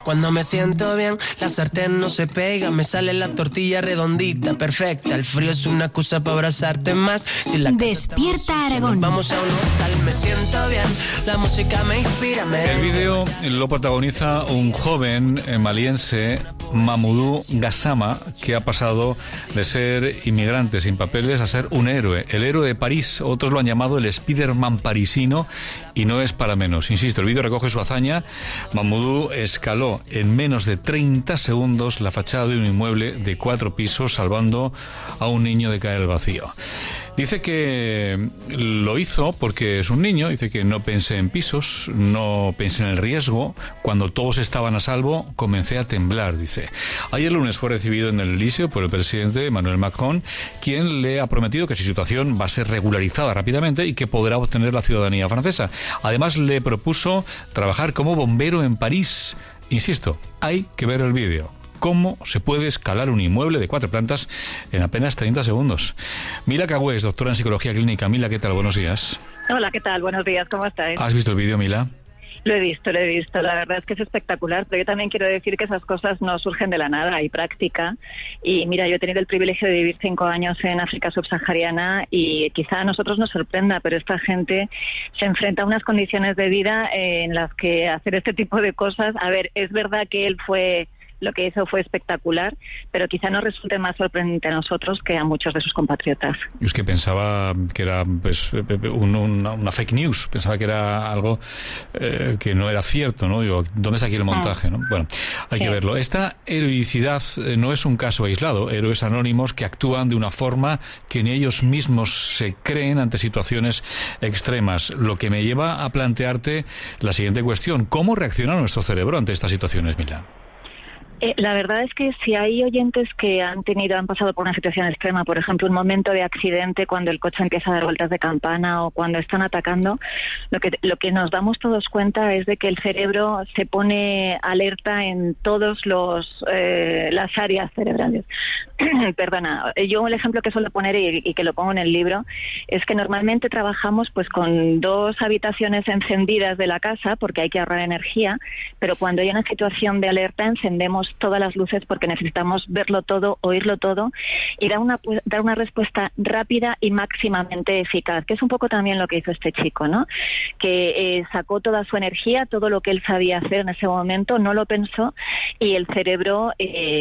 Cuando me siento bien, la sartén no se pega, me sale la tortilla redondita, perfecta. El frío es una excusa para abrazarte más. Si la Despierta Aragón. Vamos a un hotel, me siento bien, la música me inspira. El vídeo lo protagoniza un joven maliense, Mamadou Gassama, que ha pasado de ser inmigrante sin papeles a ser un héroe, el héroe de París. Otros lo han llamado el Spiderman parisino y no es para menos. Insisto, el vídeo recoge su hazaña. Mamadou escaló en menos de 30 segundos la fachada de un inmueble de 4 pisos, salvando a un niño de caer al vacío. Dice que lo hizo porque es un niño, dice que no pensé en pisos, no pensé en el riesgo. Cuando todos estaban a salvo, comencé a temblar, dice. Ayer lunes fue recibido en el Elíseo por el presidente Emmanuel Macron, quien le ha prometido que su situación va a ser regularizada rápidamente y que podrá obtener la ciudadanía francesa. Además, le propuso trabajar como bombero en París. Insisto, hay que ver el vídeo. ¿Cómo se puede escalar un inmueble de 4 plantas en apenas 30 segundos? Mila Cagües, doctora en Psicología Clínica. Mila, ¿qué tal? Buenos días. Hola, ¿qué tal? Buenos días, ¿cómo estáis? ¿Has visto el vídeo, Mila? Lo he visto. La verdad es que es espectacular, pero yo también quiero decir que esas cosas no surgen de la nada, hay práctica. Y mira, yo he tenido el privilegio de vivir 5 años en África subsahariana y quizá a nosotros nos sorprenda, pero esta gente se enfrenta a unas condiciones de vida en las que hacer este tipo de cosas, a ver, es verdad que él lo que hizo fue espectacular, pero quizá nos resulte más sorprendente a nosotros que a muchos de sus compatriotas. Es que pensaba que era pues una fake news, pensaba que era algo que no era cierto, ¿no? Digo, ¿dónde está aquí el montaje, no? Bueno, hay que verlo. Esta heroicidad no es un caso aislado, héroes anónimos que actúan de una forma que ni ellos mismos se creen ante situaciones extremas, lo que me lleva a plantearte la siguiente cuestión: ¿cómo reacciona nuestro cerebro ante estas situaciones, Mila? La verdad es que si hay oyentes que han pasado por una situación extrema, por ejemplo, un momento de accidente cuando el coche empieza a dar vueltas de campana o cuando están atacando, lo que nos damos todos cuenta es de que el cerebro se pone alerta en todas las áreas cerebrales. Perdona, yo el ejemplo que suelo poner y que lo pongo en el libro es que normalmente trabajamos pues con 2 habitaciones encendidas de la casa porque hay que ahorrar energía, pero cuando hay una situación de alerta encendemos todas las luces porque necesitamos verlo todo, oírlo todo y dar una respuesta rápida y máximamente eficaz, que es un poco también lo que hizo este chico, ¿no? Que sacó toda su energía, todo lo que él sabía hacer en ese momento, no lo pensó y el cerebro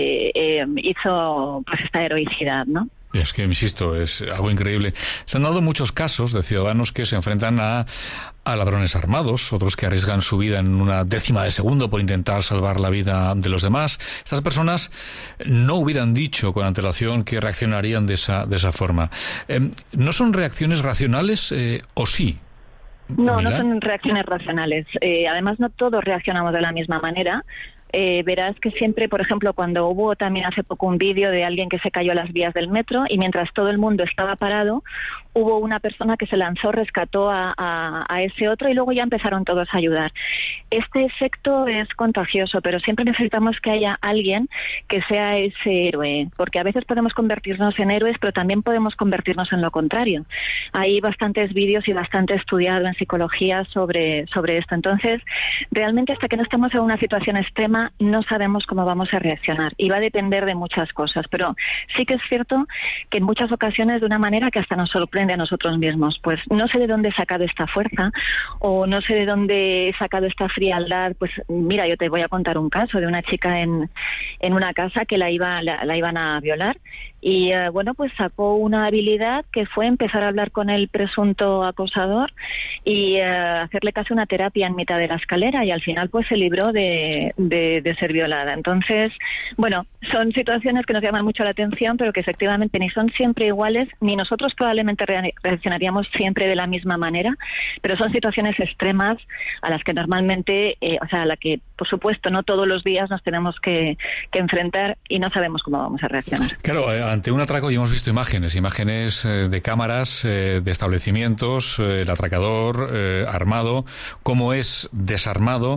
hizo pues esta heroicidad, ¿no? Es que, insisto, es algo increíble. Se han dado muchos casos de ciudadanos que se enfrentan a ladrones armados, otros que arriesgan su vida en una décima de segundo por intentar salvar la vida de los demás. Estas personas no hubieran dicho con antelación que reaccionarían de esa forma. ¿No son reacciones racionales o sí? No son reacciones racionales. Además, no todos reaccionamos de la misma manera. Verás que siempre, por ejemplo, cuando hubo también hace poco un vídeo de alguien que se cayó a las vías del metro y mientras todo el mundo estaba parado, hubo una persona que se lanzó, rescató a ese otro y luego ya empezaron todos a ayudar. Este efecto es contagioso, pero siempre necesitamos que haya alguien que sea ese héroe, porque a veces podemos convertirnos en héroes, pero también podemos convertirnos en lo contrario. Hay bastantes vídeos y bastante estudiado en psicología sobre esto. Entonces, realmente hasta que no estemos en una situación extrema, no sabemos cómo vamos a reaccionar y va a depender de muchas cosas, pero sí que es cierto que en muchas ocasiones de una manera que hasta nos sorprende a nosotros mismos, pues no sé de dónde he sacado esta fuerza o no sé de dónde he sacado esta frialdad. Pues mira, yo te voy a contar un caso de una chica en una casa que la iban a violar y bueno, pues sacó una habilidad que fue empezar a hablar con el presunto acosador y hacerle casi una terapia en mitad de la escalera y al final pues se libró de ser violada. Entonces, bueno, son situaciones que nos llaman mucho la atención, pero que efectivamente ni son siempre iguales, ni nosotros probablemente reaccionaríamos siempre de la misma manera, pero son situaciones extremas a las que normalmente, a la que por supuesto no todos los días nos tenemos que enfrentar y no sabemos cómo vamos a reaccionar. Claro, ante un atraco ya hemos visto imágenes de cámaras, de establecimientos, el atracador armado, cómo es desarmado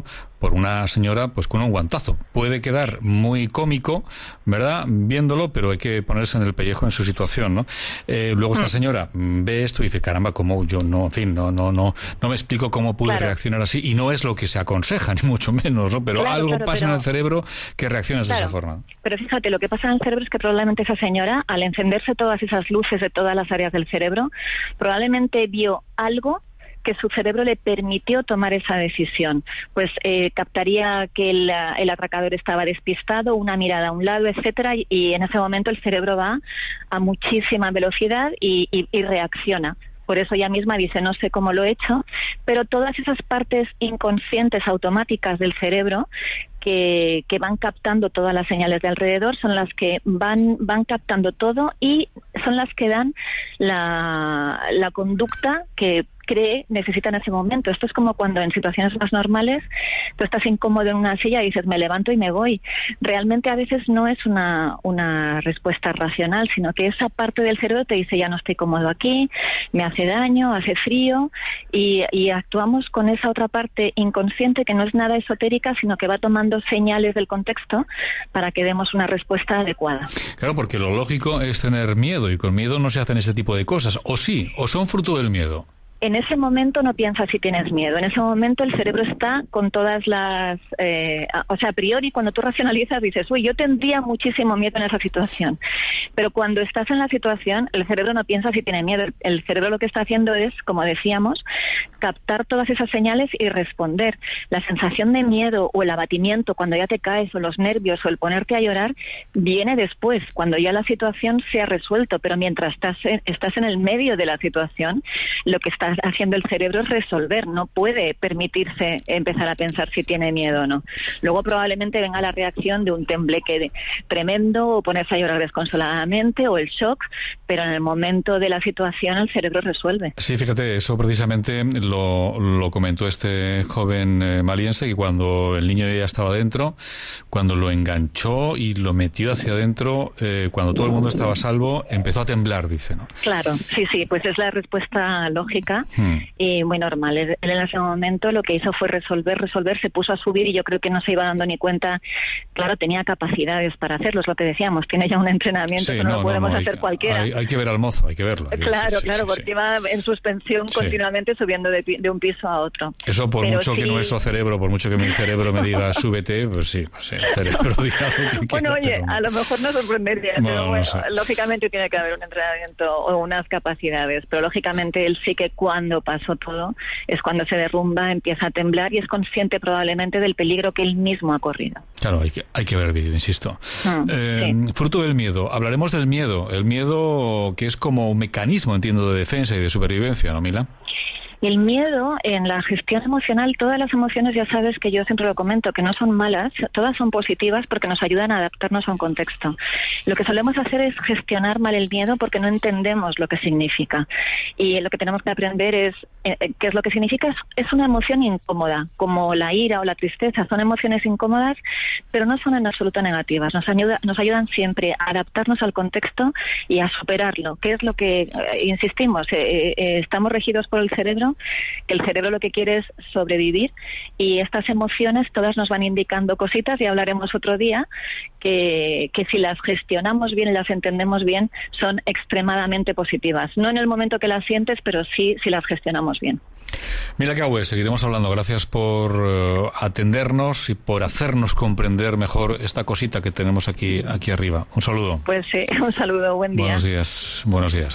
por una señora pues con un guantazo. Puede quedar muy cómico, ¿verdad?, viéndolo, pero hay que ponerse en el pellejo en su situación, ¿no? Luego esta señora ve esto y dice, caramba, como yo no, en fin, no me explico cómo pude reaccionar así, y no es lo que se aconseja, ni mucho menos, ¿no? Pero algo pasa en el cerebro que reaccionas de esa forma. Pero fíjate, lo que pasa en el cerebro es que probablemente esa señora, al encenderse todas esas luces de todas las áreas del cerebro, probablemente vio algo que su cerebro le permitió tomar esa decisión. Pues captaría que el atracador estaba despistado, una mirada a un lado, etcétera, y en ese momento el cerebro va a muchísima velocidad y reacciona. Por eso ella misma dice, no sé cómo lo he hecho, pero todas esas partes inconscientes automáticas del cerebro que van captando todas las señales de alrededor son las que van captando todo y son las que dan la conducta que necesita en ese momento. Esto es como cuando en situaciones más normales tú estás incómodo en una silla y dices, me levanto y me voy. Realmente a veces no es una respuesta racional, sino que esa parte del cerebro te dice, ya no estoy cómodo aquí, me hace daño, hace frío, y actuamos con esa otra parte inconsciente que no es nada esotérica, sino que va tomando señales del contexto para que demos una respuesta adecuada. Claro, porque lo lógico es tener miedo, y con miedo no se hacen ese tipo de cosas, o sí, o son fruto del miedo. En ese momento no piensas si tienes miedo. En ese momento el cerebro está con todas las... o sea, a priori, cuando tú racionalizas, dices, uy, yo tendría muchísimo miedo en esa situación. Pero cuando estás en la situación, el cerebro no piensa si tiene miedo. El cerebro lo que está haciendo es, como decíamos, captar todas esas señales y responder. La sensación de miedo o el abatimiento cuando ya te caes, o los nervios, o el ponerte a llorar, viene después, cuando ya la situación se ha resuelto. Pero mientras estás en el medio de la situación, lo que está haciendo el cerebro es resolver, no puede permitirse empezar a pensar si tiene miedo o no. Luego probablemente venga la reacción de un tembleque tremendo, o ponerse a llorar desconsoladamente, o el shock, pero en el momento de la situación el cerebro resuelve. Sí, fíjate, eso precisamente lo comentó este joven maliense, que cuando el niño ya estaba dentro, cuando lo enganchó y lo metió hacia adentro, cuando todo el mundo estaba a salvo, empezó a temblar, dice, ¿no? Claro, sí, pues es la respuesta lógica y muy normal. Él en ese momento lo que hizo fue resolver, se puso a subir, y yo creo que no se iba dando ni cuenta. Claro, tenía capacidades para hacerlo, es lo que decíamos, tiene ya un entrenamiento, que no lo podemos hacer cualquiera. Hay que ver al mozo, hay que verlo. Claro, porque iba en suspensión continuamente subiendo de un piso a otro. Eso por pero mucho que nuestro cerebro, por mucho que mi cerebro me diga súbete, pues sí, el cerebro diga lo que bueno, quiera, oye, a lo mejor no sorprendería, pero bueno, lógicamente tiene que haber un entrenamiento o unas capacidades, pero lógicamente él sí que cuando pasó todo es cuando se derrumba, empieza a temblar y es consciente probablemente del peligro que él mismo ha corrido. Claro, hay que ver el vídeo, insisto. Sí. Fruto del miedo. Hablaremos del miedo. El miedo que es como un mecanismo, entiendo, de defensa y de supervivencia, ¿no, Mila? El miedo, en la gestión emocional, todas las emociones, ya sabes que yo siempre lo comento, que no son malas, todas son positivas porque nos ayudan a adaptarnos a un contexto. Lo que solemos hacer es gestionar mal el miedo porque no entendemos lo que significa. Y lo que tenemos que aprender es qué es lo que significa. Es una emoción incómoda, como la ira o la tristeza. Son emociones incómodas, pero no son en absoluto negativas. Nos ayudan siempre a adaptarnos al contexto y a superarlo. ¿Qué es lo que insistimos? Estamos regidos por el cerebro, que el cerebro lo que quiere es sobrevivir, y estas emociones todas nos van indicando cositas, y hablaremos otro día, que si las gestionamos bien y las entendemos bien, son extremadamente positivas. No en el momento que las sientes, pero sí si las gestionamos bien. Mila Cahue, seguiremos hablando. Gracias por atendernos y por hacernos comprender mejor esta cosita que tenemos aquí arriba. Un saludo. Pues sí, un saludo, buen día. Buenos días.